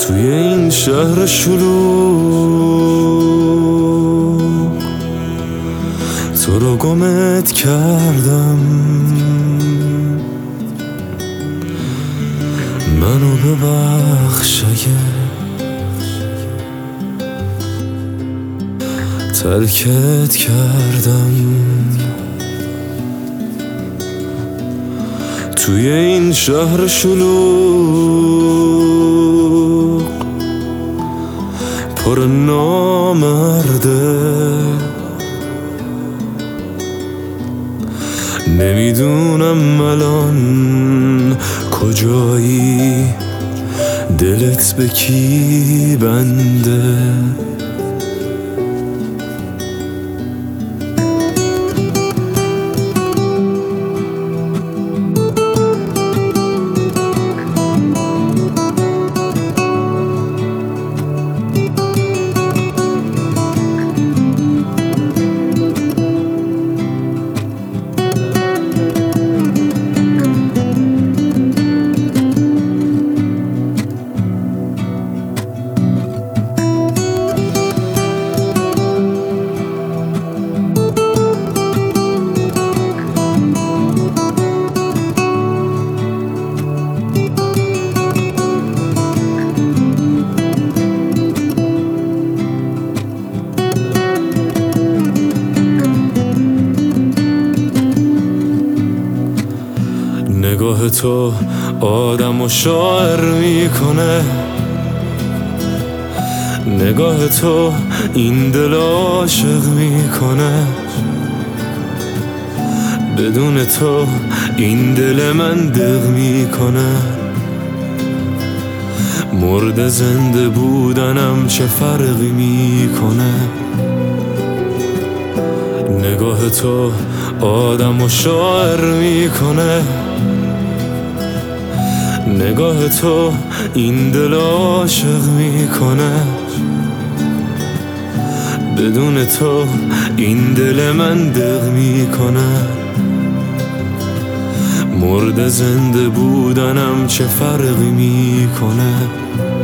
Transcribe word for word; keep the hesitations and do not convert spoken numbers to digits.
توی این شهر شلوغ تو رو گمت کردم، منو ببخش اگه ترکت کردم. توی این شهر شلوغ پر نامرده، نمیدونم الان کجایی، دلت به کی بنده. نگاه تو آدم و شاعر میکنه، نگاه تو این دل عاشق میکنه، بدون تو این دل من دق میکنه. مرد زنده بودنم چه فرقی میکنه، نگاه تو آدم و شاعر میکنه، نگاه تو این دل عاشق میکنه، بدون تو این دل من دق میکنه. مرد زنده بودنم چه فرقی میکنه.